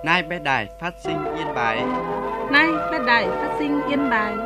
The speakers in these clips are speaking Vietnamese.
Nay bé đài phát sinh Yên Bái. Nay bé đài phát sinh Yên Bái.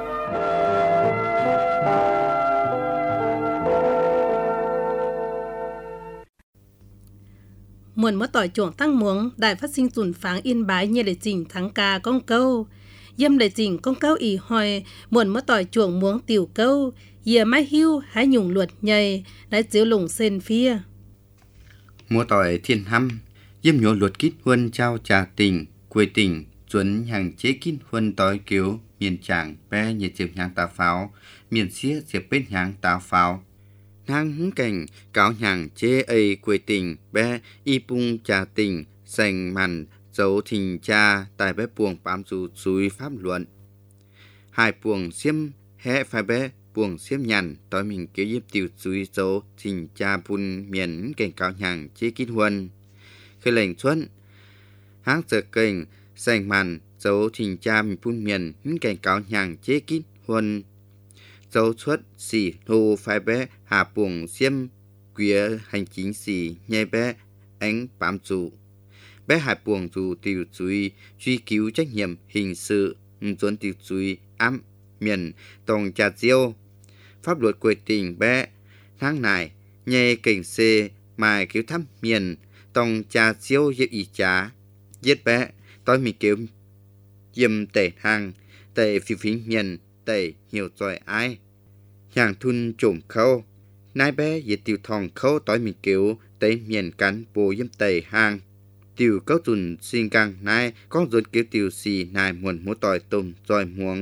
Muộn mất tỏi chuộng tăng muống, đài phát sinh dùn pháng Yên Bái như để chỉnh thắng ca con câu. Dâm để chỉnh con câu ý hỏi, muộn mất tỏi chuộng muống tiểu câu, dìa mai hưu hái nhung luật nhầy, đái chiếu lùng sen phía. Mua tỏi thiên hăm, dâm nhổ luật kít huân trao trà tình, quê tình, chuẩn hàng chế kít huân tỏi kiếu, miền tràng bé nhiệt chiếm hàng tà pháo, miền xía diệp bên hàng tà pháo. Nàng hứng cảnh, cáo nhàng chế ấy quê tình, bé y bung trà tình, sành màn, dấu thình cha, tài bé buồng bám dù dùi pháp luận. Hai buồng xiêm hẽ phải bé, buồng xiêm nhằn, tối mình kiểu dịp tiểu dùi dấu thình cha bùn miền cảnh cáo nhàng chế kít huân. Khi lệnh xuân, háng giờ cảnh, sành màn, dấu thình cha mình bùn miền cảnh cáo nhàng chế kít huân. Dấu xuất xì hồ phải bé hạ buồng xiêm quía hành chính xì nhai bé ánh bám dù. Bé hạ buồng dù tiểu dùi truy cứu trách nhiệm hình sự chuẩn tiểu dùi ám miền tổng trà diêu. Pháp luật quy định bé tháng này nhai cảnh xê mài cứu thăm miền tổng trà diêu dịp ý trá. Giết bé tôi mình cứu dìm tẩy hàng tẩy phiêu phí miền tẩy hiểu giỏi ai. Hàng thun trộm khâu, nai bé dễ tiêu thòng khâu tối mình kiểu tẩy miền cắn bố dâm tẩy hàng. Tiêu câu dùn xin càng nai con dùn kiểu tiêu xì nai muộn mô tỏi tôm dòi muống.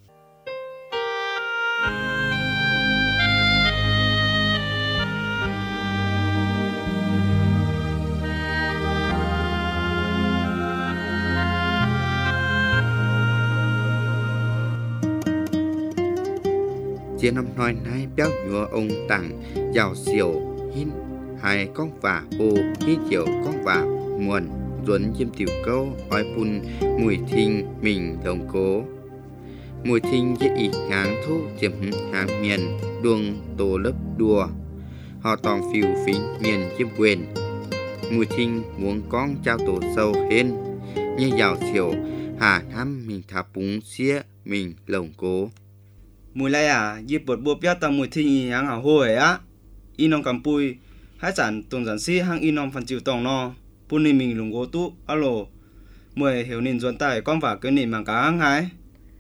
Chia năm nói nay béo nhúa ông tặng giàu xỉu hin hai con vả ô hít chiều con vả muộn duẩn chiêm tiểu câu oi bùn mùi thinh mình đồng cố mùi thinh dễ ý ngáng thu chiếm hàng miền đuông tổ lớp đùa họ toàn phiêu phính miền chiêm quyền mùi thinh muốn con trao tổ sâu hên như giàu xỉu hà thăm mình thả búng xía mình lồng cố. Mùi lai à, dịp bột bột bia tầm mùi thinh hang hảo hồi á. Inom cầm pui, hai sản tổng giản sĩ hang inom phần chịu tổng no. Pun nì mình lùng gỗ tú, alo. Mùi hiểu nìn duẩn tài con vả cái nìn mang cá hang hái.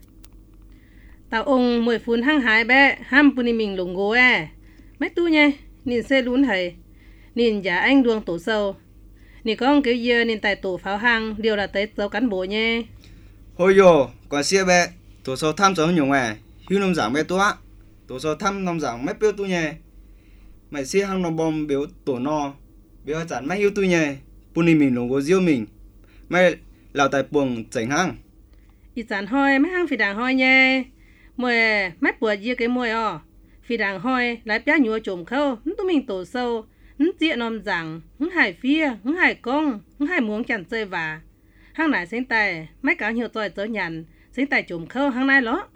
Tao ông mùi phun hang hái bé, ham pun nì mình lùng gỗ mấy tu nhé, nìn xe lún hầy. Nìn giả anh đuông tổ sâu. Nìn con kiểu dơ nìn tài tổ pháo hang, điều là tới dấu cán bộ nhé. Hôi yo, quả xia bé, tổ sâu tham gió nhung hưu nông giảng bé tu á, tổ sơ thăm nông giảng mấy biểu tu nhé, mày xí hang nông bom biểu tổ no, biểu chán mấy hưu tu nhé, puni mình lồng gỗ diêu mình, mày lào tài buồng chảnh hang, ít chán hoi mấy hang phi đàng hoi nhé, mùi mấy bùa dưa cái mùi phi đàng hoi lại bé nhúa trộm khâu, tu mình tổ sâu, chia nông giảng, hải phia, hải công, hải muống chẳng chơi vả, hang này sinh tài mấy cá nhiều tỏi tớ nhàn, sinh tài trộm khâu hang này ló.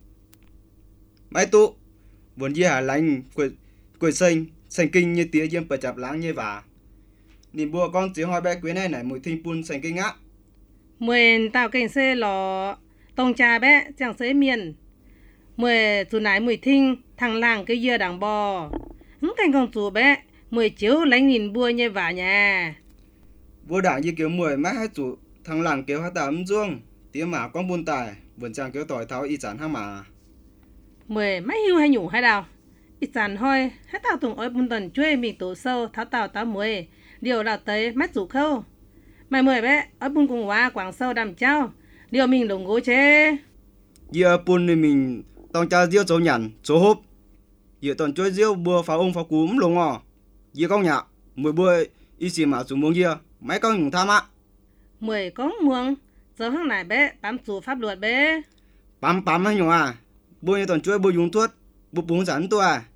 Mấy tụ vốn dĩ hà lành quầy xanh kinh như tía diêm bờ chạp láng như vả nhìn bùa con chỉ hỏi bé quý này mùi thinh pun xanh kinh á mùi tao cảnh xe lò tông trà bé chẳng xế miền mùi dù nái mùi thinh thằng làng cái dưa đằng bò hứng cảnh công chủ bé mùi chiếu lánh nhìn bùa như vả nhà bùa đảng như kiểu mùi mát hai chủ thằng làng kiểu hát tà ấm dương tía mà con buôn tài vườn chàng kiểu tỏi tháo y chán hang mà mười mấy hiu hay nhủ hay đào ít chán thôi hết tao tùng ơi bún tần chuê mình tổ sâu tháo tao mùi điều là tới mắt rủ khâu mày mười bé ơi bún cùng hóa quảng sâu đầm trao điều mình lồng gỗ chế giờ bún thì mình tông cha diêu chỗ nhằn chỗ hốp giờ toàn chuối diêu bùa pháo ông pháo cúm lồng ngò giờ con nhạ mười bùa y xì mà chủ muông kia mấy con nhung tham á mười con muông giờ hôm này bé bám chủ pháp luật bé bám hay nhung à bùa như toàn chuối bùa dùng thuốc bùa bún rắn tôi à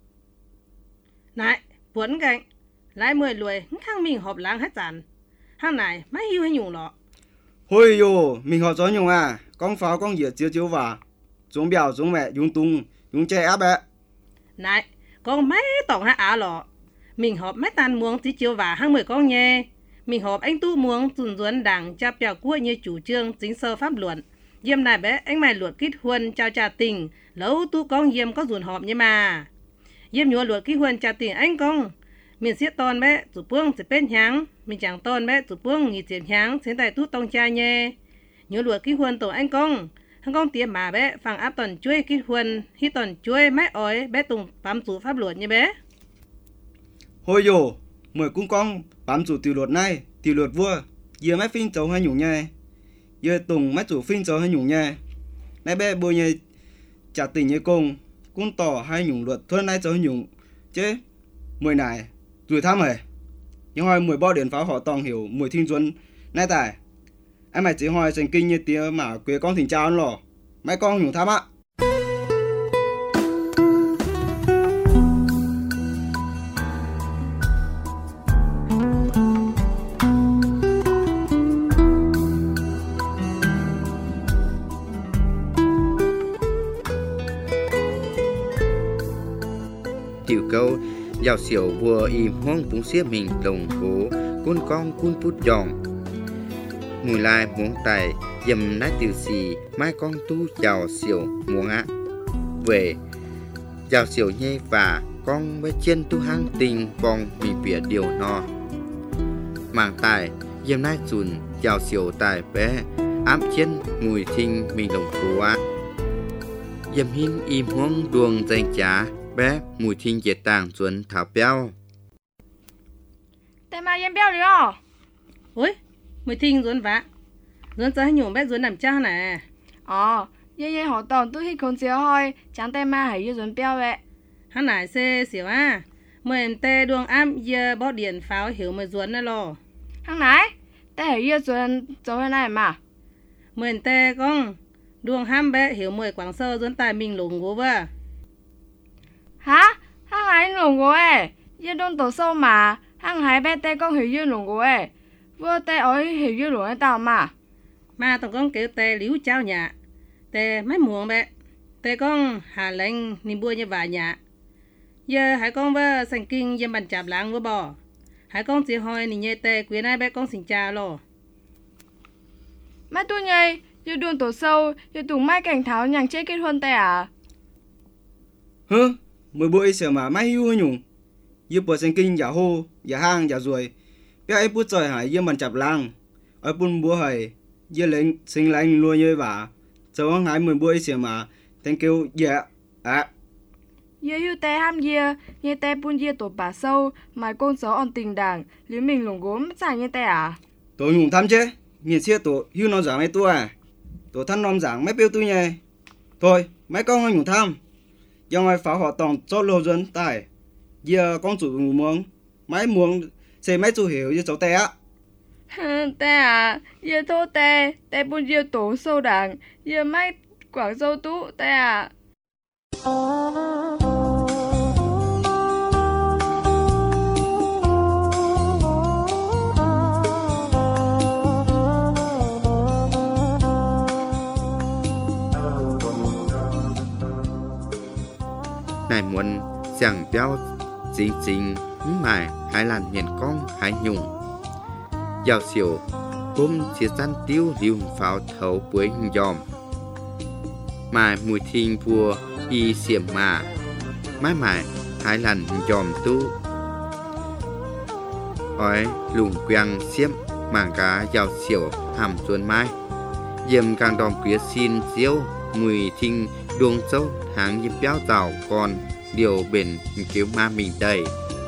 này buồn cảnh lại mười lùi khang mình họp láng hết chán hàng này mấy hiu hay nhung lọ hôi yo mình họ gió nhung à con pháo con dĩa chiếu vào giống bèo giống mẹ dùng tung dùng che áp bé này con mấy tổng hai á lọ mình họp mấy tan muông tí chiếu vào hàng mười con nhé mình họp anh tu muốn dùn duẩn đảng cho bèo cua như chủ trương chính sơ pháp luận. Diêm này bé anh mày luật kết hôn trao trả tình, lâu tu con diêm có dùn họp như mà. Diêm nhua luật kết hôn trả tình anh con. Mình siết tôn bé, chủ phương sẽ bên nháng, mình chẳng tôn bé, chủ phương nghỉ tiệm nháng, sẽ tại tu tông cha nhé. Nhua luật kết hôn tổ anh con tiệm mà bé, phẳng áp tuần chuối kết hôn, khi tuần chuối mái ói bé tùng bám chủ pháp luật như bé. Hồi dồ, mời cung con bám chủ tiểu luật này, tiểu luật vua, giờ mấy phim cháu hay nhủ nha. Giờ tùng mấy chủ phim cháu hay nhủ nha. Này bé bồi nhé trả tình như cung tỏ hay nhủ luật thuần này cháu hay nhủ. Chứ, mười này, rồi thăm hề. Nhưng hồi mười bao điện pháo họ toàn hiểu mười thiên duân. Này tài, anh mày chỉ hỏi thành kinh như tía mà quê con thỉnh chào lò. Mấy con nhủ thăm á. Tiểu câu giàu xỉu vừa im hoang búng xếp mình lồng cố cún con cún pút giòn mùi lai muốn tài dầm nái tiểu xì mai con tu giàu xỉu muốn ạ về giàu xỉu nhê và con với chân tu hang tình vòng mình bịa điều no màng tài dầm nái dùn giàu xỉu tài bé ám chân mùi thinh mình lồng cố ạ dầm hin im hoang đuông danh trả bé mùi thinh dệt tàng chuẩn thảo béo. Tại mà em béo rồi. Ôi, mùi thinh ruốn vạ. Ruốn cho nhủ bé ruốn làm cha nè. Ye họ tòn tôi hít con xíu thôi, chẳng tại mà hãy ruốn béo vậy. Hắn nải xê xỉu à. Mùi em tê đuông ám giờ bó điện pháo hiểu mùi ruốn này lò. Hắn nải, tại hãy ruốn cho hơi này mà. Mùi em tê con đuông ham bé hiểu mùi quảng sơ ruốn tài mình lùng gố vơ. Hả? Hắn hãy lùng gố ấy. Ye đôn tổ sâu mà. Hắn hãy bé tê con hiểu như lùng gố ấy. Vừa tê ối hiểu như lùng ấy tao mà. Mà tổng con kêu tê liếu cháu nhà. Tê mấy muộn bé. Tê con hà lệnh niềm bua như vả nhà. Giờ hãy con vơ sành kinh dân bàn chạp lãng vơ bò. Hãy con chỉ hỏi nì nhê tê quyến ai bé con xin chào lò. Mấy tôi nhây, như đồn tổ sâu, như tùng mai cảnh tháo nhàng chết kết hôn tê à? Hứ, mười bụi sửa mà mai hưu nhung. Như bộ sành kinh giả hô, giả hang, giả ruồi. Bé ấy bút trời hải dân bàn chạp lãng. Ở bún búa hải, như lệnh sinh lệnh luôn như vả. Cháu hăng hái mười bụi sửa mà, tên kêu dạ, ạ. Ye hưu tê ham ye, ye tê bún ye tổ bà sâu, mà con gió on tình đảng, lý mình lùng gốm chả ye tê à? Tổ nhung thăm chứ, nhìn xe tổ hưu nó giảng mấy tua à. Tổ thân nóm giảng mấy biểu tôi nhé. Thôi, mấy con hơi nhung thăm. Do ngoài pháo họ toàn cho lô dân tài. Giờ con chủ muốn, mấy muốn xe mấy chủ hiểu như cháu tê á. Tê à, ye thô tê, tê bún ye tổ sâu đảng, ye mấy quảng sâu tú tê à? Này muốn chẳng béo chính chính mải hai làn miền con hai nhung giàu xỉu hôm chia gian tiêu liu pháo thấu với dòm mải mùi thinh vua y xiểm mà mãi mãi hai làn dòm tu ói lùng quang xiêm mảng cá giàu xỉu hàm xuân mai diệm càng đòm quý xin diếu mùi thinh đuông sâu hàng diêm béo rào còn điều bền cứu ma mình đầy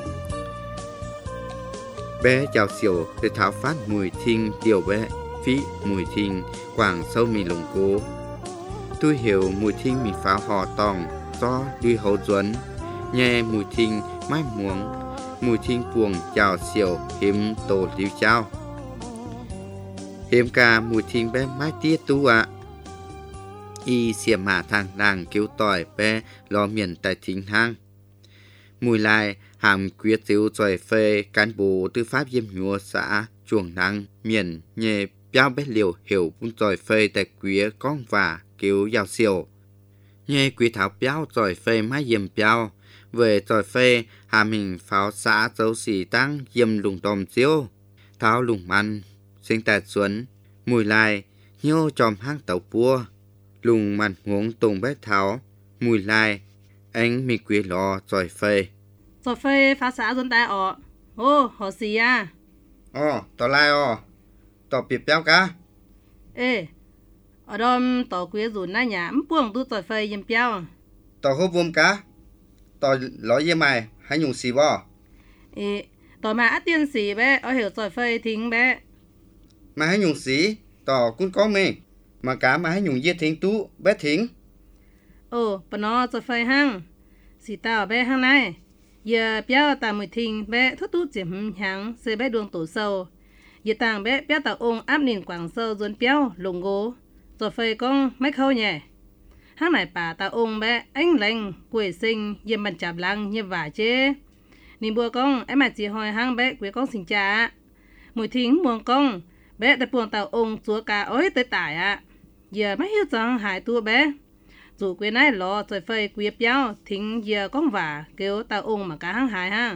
bé chào xỉu để tháo phát mùi thinh điều bé phí mùi thinh quảng sâu mình lồng cố tôi hiểu mùi thinh mình phá họ tòng do đi hậu duẩn nghe mùi thinh mái muống mùi thinh buồng chào xỉu hiếm tổ liu trao hiếm ca mùi thinh bé mái tía tu ạ y xiểm hạ thang đàng cứu tỏi bé lo miền tại thính hang mùi lai hàm quyết diếu giỏi phê cán bộ tư pháp diêm nhua xã chuồng nắng miền nhẹ béo bé liều hiểu bún giỏi phê tại quý con và cứu giàu siêu nhẹ quý thảo béo giỏi phê mái diêm béo về giỏi phê hàm hình pháo xã dấu xỉ tăng diêm lùng đòm diếu tháo lùng măn sinh tạt xuân mùi lai nhiêu chòm hang tàu pua lùng măn ngốn tùng bé tháo mùi lai anh mi quý lò rồi phê rồi phê phá xã dân ta ọ họ gì à tỏ lai tỏ bịp béo cá ê ở đó tỏ quý rủ na nhà buông tu rồi phê yếm béo tỏ hô vuông cá tỏ lói dê mày hãy dùng xì bò ê tỏ mà tiên sĩ bé ở hiểu rồi phê thính bé mà hãy dùng xí tỏ cũng có mình mà cá mà hãy dùng dê thính tú bé thính bà nó rồi phê hăng xì tao bé hăng này giờ béo ta mùi thính bé thốt tu chiếm hăng sẽ bé đường tổ sâu giờ tàng bé béo tao ông áp nền quảng sâu dồn béo lùng gố rồi phê con mấy khâu nhẹ hăng này bà tao ông bé anh lành quỷ sinh yếm bàn chạp lăng như vả chế nên bùa con em mà chỉ hỏi hăng bé quỷ con xin cha mùi thính buông con bé tại buông tao ông chúa cá ối tới tải giờ mấy hiếu rằng hại tua bé dù quê này lo rồi phơi quê béo thính giờ con vả kêu tao ông mà cá hăng hại ha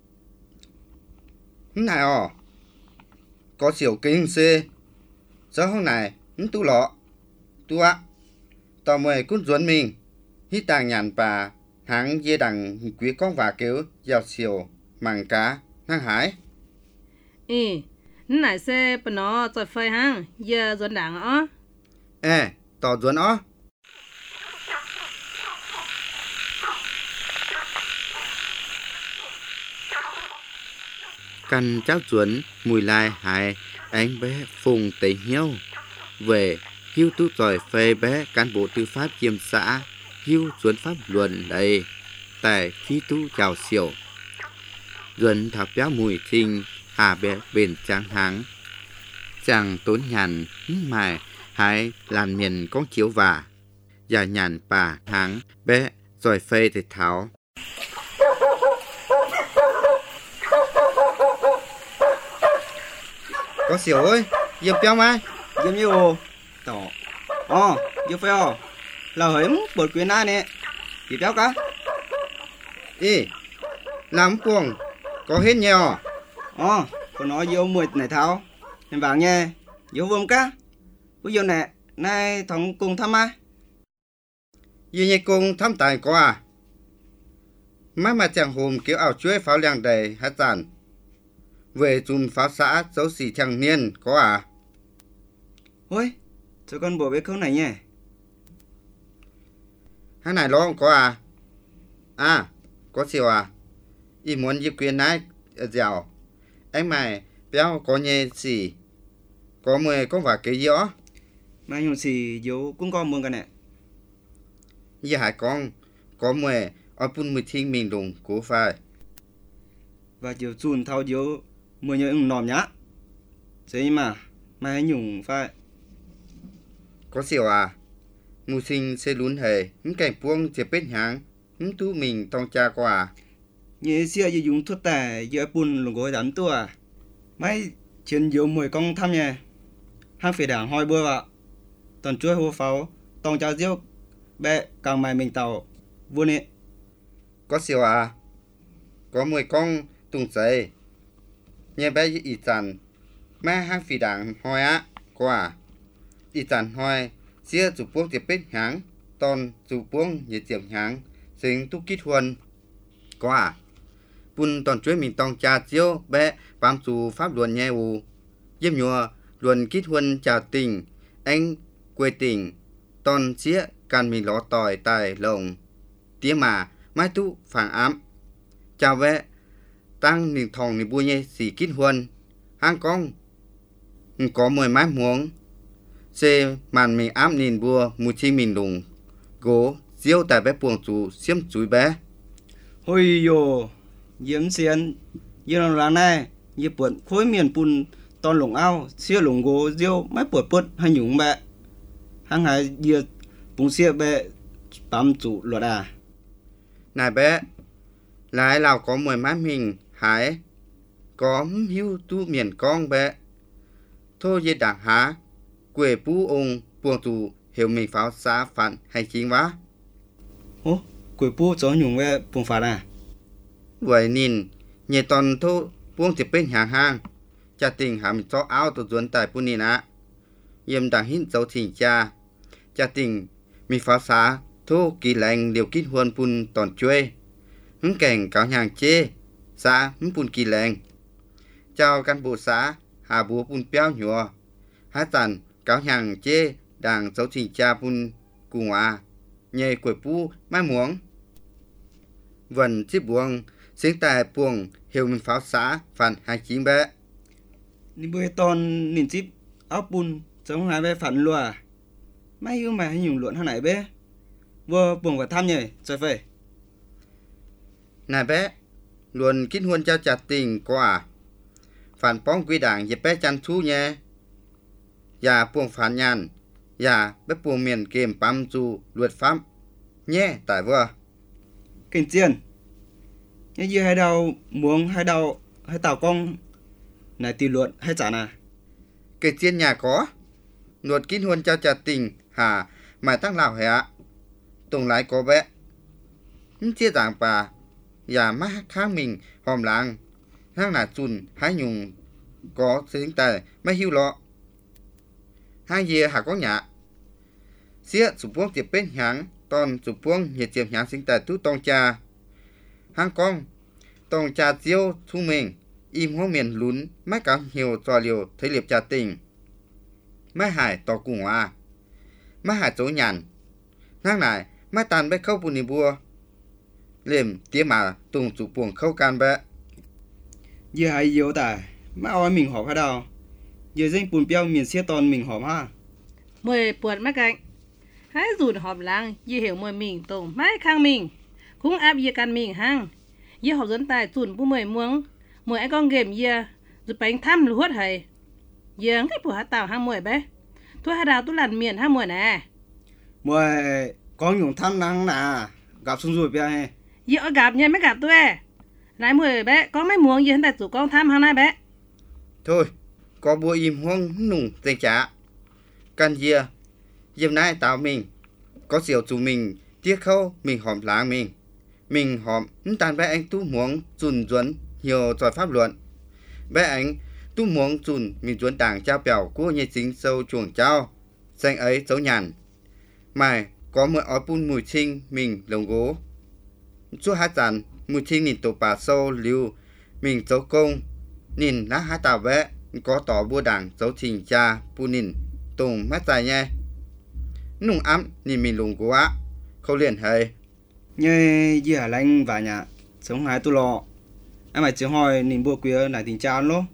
này có xỉu kinh xê giờ hôm này tu lọ tu tao mời cún ruột mình hít tàng nhàn bà hãng dê đằng quý con vả kêu giàu xỉu màng cá hăng hái này xe bà nó rồi phơi hăng giờ ruột đằng tỏ ruột căn cháu chuẩn mùi lai hại anh bé phùng tẩy hiếu về hiếu tú giỏi phê bé cán bộ tư pháp chiêm xã hiếu chuẩn pháp luận đầy tại phi tú chào xỉu duẩn thảo béo mùi thinh hà bé bền tráng háng chàng tốn nhàn mài hãy làm miền con chiếu vả và nhàn bà háng bé giỏi phê để tháo có xỉu ơi yếm béo mai yếm như tỏ yếm phê là hỡi bột quyền ai nè thì béo cá làm cuồng có hết nhiều còn nó vô mùi này tháo em vàng nha vô vông cá bây giờ nè nay thằng cùng thăm ai như nhé cùng thăm tài có mà chàng hùm kiểu ảo chuối pháo làng đầy hát giản về chùm pháo xã dấu xỉ thằng niên có ôi cho con bộ biết câu này nhé hát này lo không có có xỉu ý muốn dịp quyền này dẻo anh mày béo có nhẹ xỉ có 10 con vả cái gió mà dùng xỉ dấu cũng có mương cái này như hải con có 10 ở bún mùi thiên mình đùng của phải và chiều chùn thao dấu 10 nhớ nòm nhá thế mà hãy nhung phải có xỉu mùi sinh sẽ lún hề cảnh buông chỉ biết háng tú mình tông cha qua như xưa như dùng thuốc tè giữa bún lùng gối đám tua mấy chuyện dấu 10 con thăm nha hang phải đảng hoi bưa vào toàn chuối hô pháo tông cha diêu bé càng mày mình tàu vua nè có xỉu có 10 con tung giấy nhé bé ý chàn mà hang phỉ đảng hoi có ý chàn hoi xưa chủ buông chỉ biết háng toàn chủ buông như tiệm háng sinh tu kít huân có bún toàn chuối mình tông cha diêu bé bám chủ pháp luận nhé yếm nhùa luận kít huân chào tình anh quê tình toàn xía can mình ló tỏi tài lồng tía mà mai tu phản ám chào vẽ tăng nền thòng nền bua nhé xỉ kít huân hang con có 10 mái muống xê màn mình ám nền bua mùi chi mình lùng gỗ diêu tại bé buồng chủ xiêm chuối bé ôi yo yếm xiên như là này như buồn khối miền bùn toàn lồng ao xưa lồng gỗ diêu mấy bột hay nhúng bẹ hang hải diệt bùng xưa bẹ bám chủ luật này bé lại lào có 10 mái mình hái có hiu tu miền con bé thôi dễ đảng há quê bú ông buồng chủ hiểu mình pháo xã phản hay chính vá quỷ bú cho nhung về bùng phạt vậy nên nhẹ toàn thô buông thì bên hàng cha tình hàm cho áo tổ duẩn tại bún nìn á yếm đảng hít dấu thỉnh cha tình mi phá xá thu kỳ lành điều kít huân bún tòn chuê hứng cảnh cáo hàng chê xã hứng bún kỳ lành chào cán bộ xã hà búa bún béo nhùa hát dàn cáo hàng chê đảng dấu thỉnh cha bún cùng nhẹ quẩy pu mai muống vần chiếc buông sinh tài buông hiểu mình pháo xã phản 29 bé Ni bùi tòn nín chip áo bùn giống hai bé phản lùa mai yêu mà hay dùng luận hàng này bé vừa buông vào thăm nhỉ trời phê này bé luôn kết hôn cho chặt tình quả phản bóng quy đảng dịp bé chăn chú nhé và buông phản nhàn và bé buông miền kềm bám dù luật pháp nhé tại vừa kinh chiên như gì hai đầu muống hai đầu hai tàu con này tỷ luận hay trả nà cái trên nhà có luật kết hôn cho chặt tình hà mày tăng lào hẻ tùng lái có bé chia giảng bà và mắt kháng mình hòm làng hang là chùn hái nhung có sinh tài mấy hiu lọ hai dìa hà có nhạ xía sụp buông tiệp bên háng toàn sụp buông nhiệt tiệp háng sinh tài tú tông cha hang con tông cha chiêu thu mình im hoa miền lún mấy cả nhiều trò liều thấy liệp cha tình mấy hải tỏ cùng mấy hải chỗ nhàn ngang này mấy tàn bé khâu bùn bùa liềm tía mà tùng sụp buông khâu can bé giờ hai yếu tài mấy oi mình họp hay đâu giờ danh bùn béo miền xía toàn mình họp ha mười buồn mấy cạnh hãy dùn họp làng dì hiểu mười mình tổng mãi khang mình cũng áp dì can mình hang dì họp dẫn tài dùn bù mười muống mười anh con game dì rồi bánh thăm lúa thầy dì cái bùa hát tàu hang mười bé thôi hai đào tôi làm miền hang mười nè mười con dùng thăm năng nà gặp xuống rồi bé he dì ở gặp nha mấy gặp tôi lại mười bé có mấy muống dì hắn tài chủ con thăm hang này bé thôi có bùa im hoang nùng tên trả can dìa dìm nay tao mình có diệu chủ mình tiếc khâu mình hòm láng mình hòm tàn bé anh tu muốn dùn duẩn nhiều trò pháp luận bé anh tu muốn dùn mình duẩn đảng trao bèo của nhà chính sâu chuồng trao danh ấy dấu nhàn mày có một ói bún mùi trinh mình lồng gố chúa hát dàn mùi trinh nhìn tổ bà sâu lưu mình dấu công nhìn lá hát tàu bé có tỏ bua đảng dấu trình cha bù nhìn tùng mắt dài nhé nung ấm nhìn mình lùng quá không liền hay như gì hả lanh và nhà sống hai tu lọ em mày chỉ hỏi nhìn bùa queer này tình cha luôn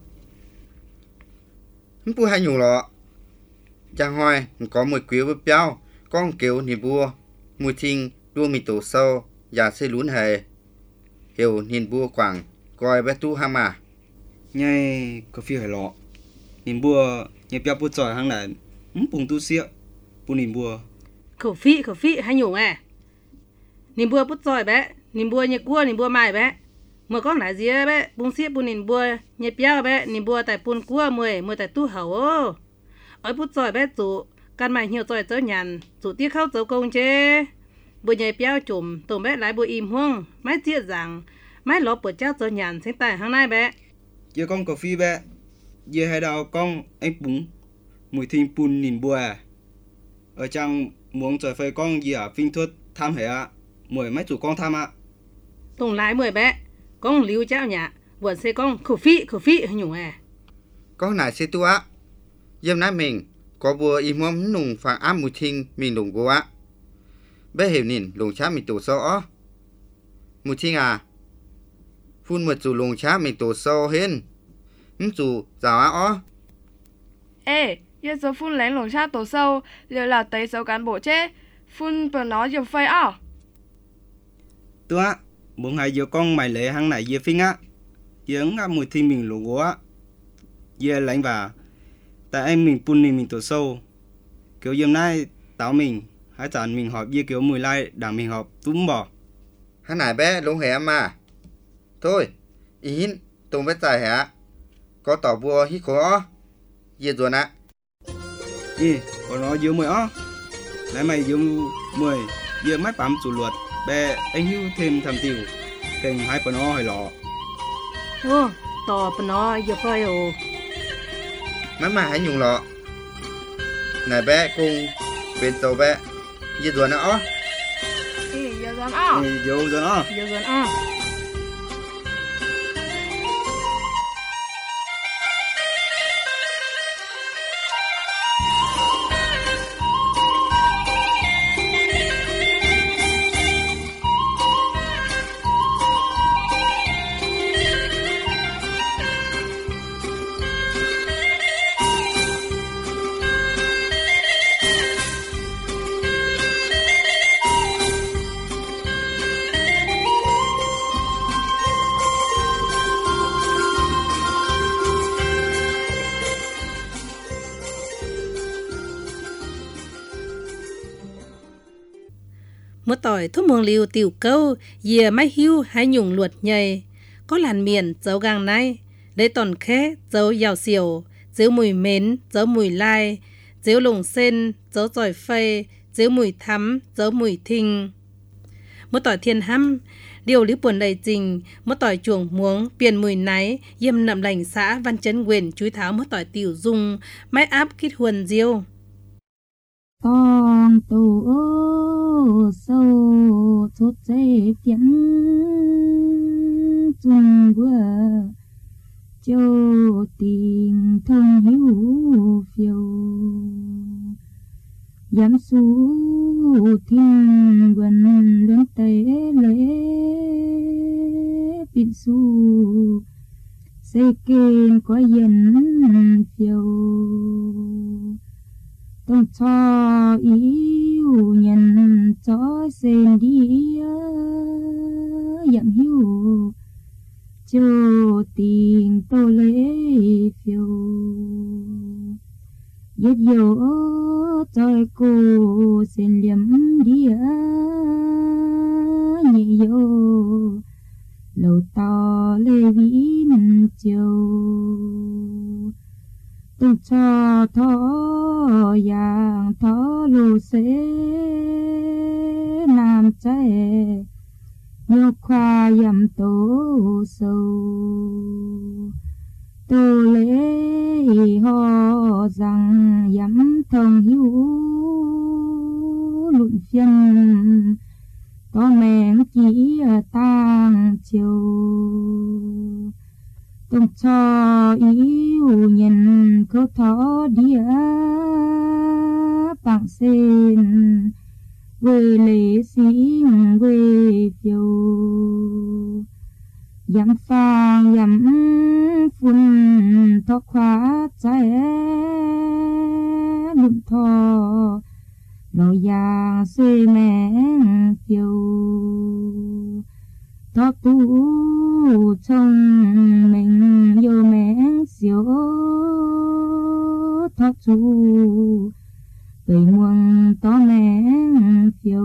bùa hay nhủ lọ chàng hỏi có một queer với béo con kiểu nhìn bùa mùi thinh đua mình tổ sâu và xây lún hề hiểu nhìn bùa quảng coi bé tu ham à như có phi hỏi lọ nhìn bùa như béo bùa giỏi hàng này bùng tu xịa bùa nhìn bùa khẩu phị hay nhủ nhìn bùa bút giỏi bé nhìn bùa như cua nhìn bùa mài bé mười con lại gì bé bung xịa bùn nhìn bùa như béo bé nhìn bùa tại bùn cua mười tại tu hậu ở bút giỏi bé chủ căn mày nhiều giỏi tới nhàn chủ tiếc khâu dấu công chế bùa như béo chùm tụm bé lại bùa im huông máy chia rằng máy lóp bùa cháu tới nhàn sinh tại hàng này bé giờ con cà phê bé giờ hai đầu con anh bún mùi thinh bùn nhìn bùa ở trong muốn trời phơi con gì ở phim thuật tham hệ mười mấy chủ con tham tùng lại mười bé con lưu cháu nhà buồn xe con khẩu phị nhủ con này xe tu dìm nãy mình có bùa im hoang nùng phản áp mùi thinh mình lùng gỗ bé hiểu nhìn lùng chá mình tổ sâu mùi thinh phun một chủ lùng chá mình tổ sâu hên chủ giáo ê giờ số phun lén lồng cha tổ sâu liệu là tới số cán bộ chế phun bờ nó dùm phơi tôi muốn hai giờ con mày lệ hàng này giờ phinh giờ mùi thinh mình lùng gỗ giờ lạnh vào tại em mình phun mình tổ sâu kiểu giờ nay tao mình hãy chọn mình họp giờ kiểu mùi lai đảng mình họp túm bỏ hắn này bé lùng hẻ mà thôi ý tùng bé dài hả có tỏ bùa hít khó giờ rồi nè còn nó dưới 10 lấy mày dưới 10 giờ mấy bám chủ luật bé anh hưu thêm thầm tiêu kênh hai phần nó hay lọ tỏ phần nó giờ phơi mà hãy nhung lọ này bé cùng bên tàu bé như rồi nữa giờ dọn ó Vô rồi đó. giờ dọn ó một tỏi thuốc mường liu tiểu câu dìa mai hưu hay nhung luật nhầy có làn miền dấu gang này lấy tòn khé dấu giàu xỉu dấu mùi mến dấu mùi lai dấu lồng sen dấu giỏi phây dấu mùi thắm dấu mùi thinh một tỏi thiên hăm điều lý buồn đầy trình một tỏi chuồng muống biển mùi náy yêm nậm lành xã văn chấn quyền chúi tháo một tỏi tiểu dung máy áp kít huần diêu con tù sâu chốt dây kiến chung vừa châu tình thông hiếu phiêu giám su thiên vần lớn tế lễ biển su xây kênh có dân phiêu tông cho yêu nhân cho sen đi dặm hiu cho tình tô lễ phiêu giết dấu cho cô sen liếm đi nhị dấu lầu to lê vĩ chiều tung cho thó yang thó lô xế nam trái nhô khoa yam tô sâu tô lễ ho rằng yam thông hiu luận phiên có mèn chỉ tang chiều tung cho yêu nhân câu thó đĩa bằng sen quê lễ sĩ quê phiêu dặm phang dặm phun thọ khóa trái lụm thọ nó giang xê mẹn phiêu thọ tu trong mình vô mẹn xíu thọ chu về nguồn to mẹn phiêu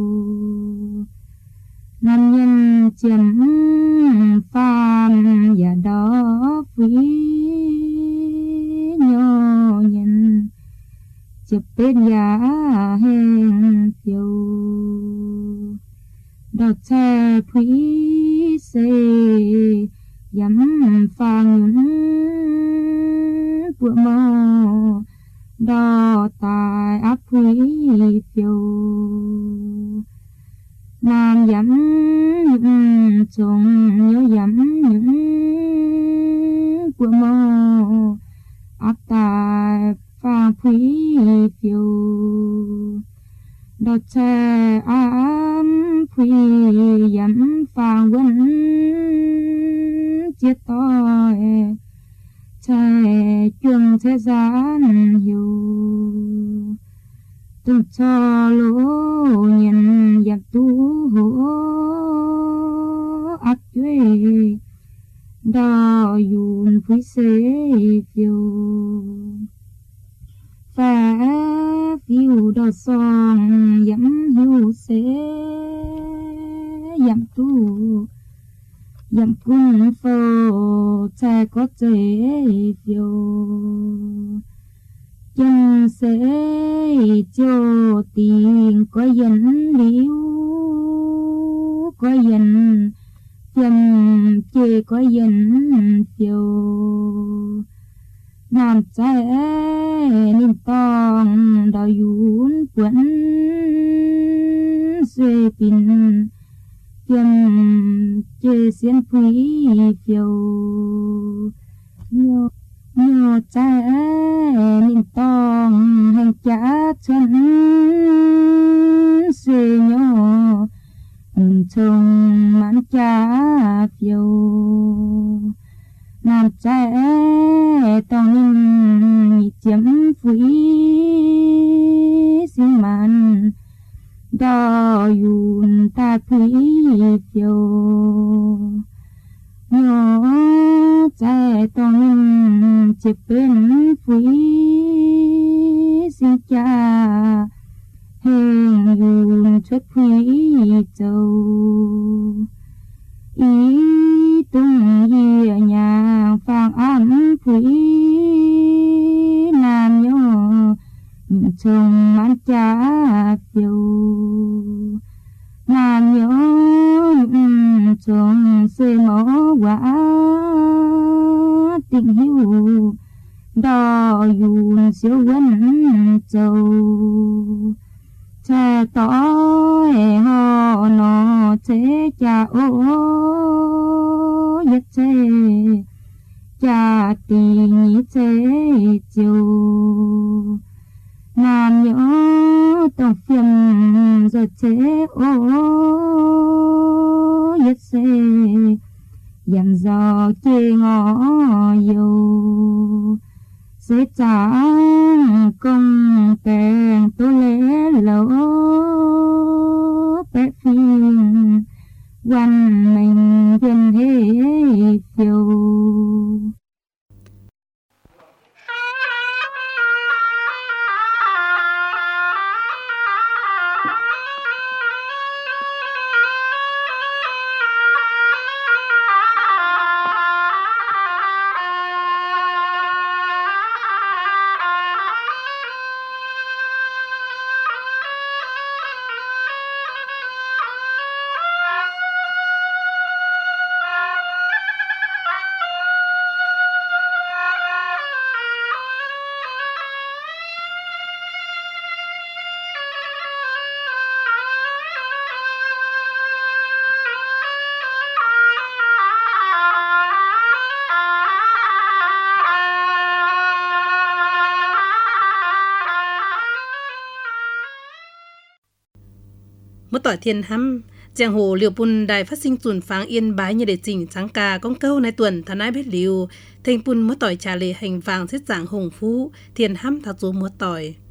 nam nhân chiếm phàm và đó quý nhỏ nhân chụp bên giá hèn phiêu đọt xe quý xê dám phàng bữa mò đo tài áp quý phiêu nam dám trông nhớ dám những bữa mò áp tài phàng quý phiêu đọt xe ám quý dám phàng quân chết tôi chạy chuông thế gian hiểu từng cho lỗ nhân giặc tu hổ ác duy đo dùn quý xế phiêu phá phiêu đo son dẫm hiu xế dẫm tu dặm cung phô cha có chế phiêu chân sẽ cho tiền có dân liễu có dân phiền chê có dân phiêu ngàn trẻ nên tòng đào yún quấn xuê pin kiêm chê xiên quý phiêu nhô trẻ nên tòng hành trả chân xuê nhô chồng mãn trả phiêu nam trẻ tòng ninh chiếm quý xin màn đò yun ta quý phiêu nhỏ trẻ tòng ninh chiếm bên quý xin cha hình yun xuất quý châu ý tung hìa nhà phang ăn quý nam nhô chồng ăn cha phiêu nam nhô chồng xê mó quả tình hiu đò yun siêu quân châu cha tỏ họ nó chế cha ô nhất chế cha tì nhí chế chiều nam nhớ tổng phiền giờ chế ô nhất chế dặn dò chê ngõ yêu sẽ trả công kèn tôi lẽ lỡ bé phiền quan mình viên hết phiêu Một tỏi thiên hăm giang hồ liều bùn đài phát sinh tuần pháng yên bái như để chỉnh trắng ca con câu này tuần thà nái biết liều thành bùn một tỏi trà lệ hành vàng xếp dạng hồng phú thiên hăm thạc dỗ một tỏi